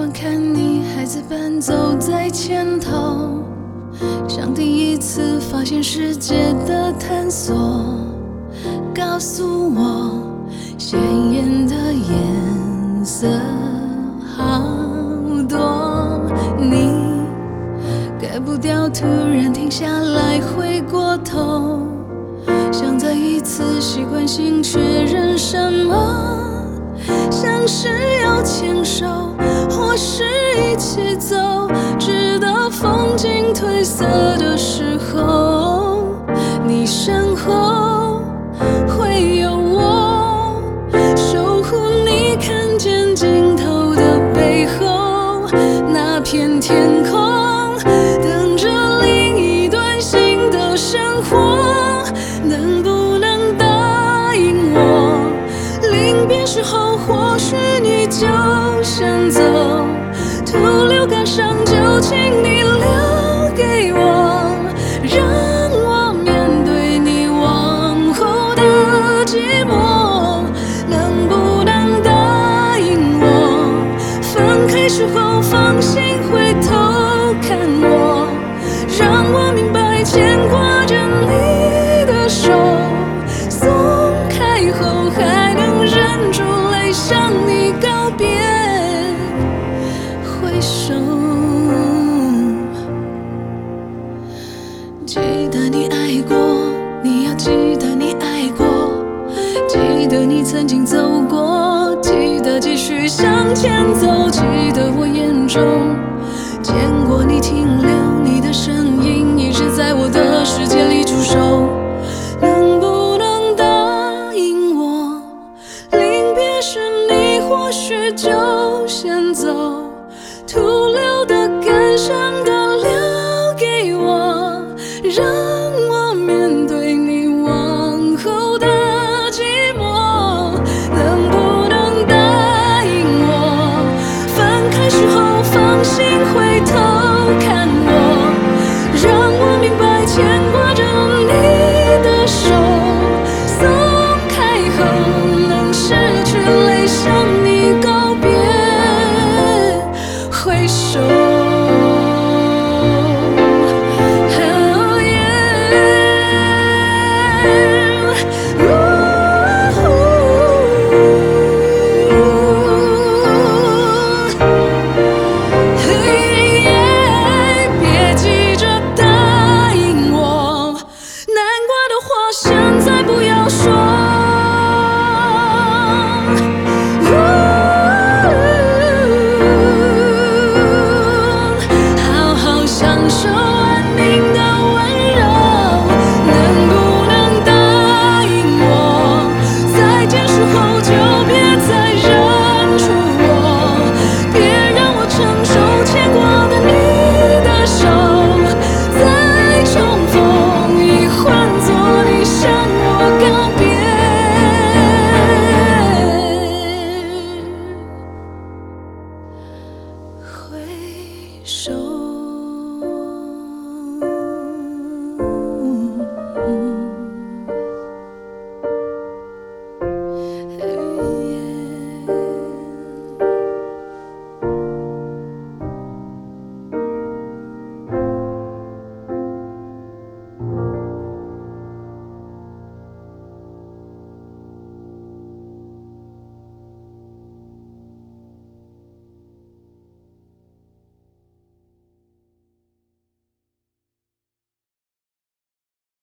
看你孩子般走在前头，像第一次发现世界的探索。告诉我，鲜艳的颜色好多，你改不掉，突然停下来，回过头，想再一次习惯性确认什么。像是要牵手，或是一起走，直到风景褪色的时候，你身后会有我，守护你看见尽头的背后，那片天空等着另一段新的生活。能不能答应我，临别时候或许你就先走，徒留感伤就请你留给我，让我面对你往后的寂寞。能不能答应我，分开时候放心回头看我，让我明白牵挂着你的手，松开后还能忍住泪向你告别，挥手。记得你爱过，你要记得你爱过，记得你曾经走过，记得继续向前走，记得我眼中见过你听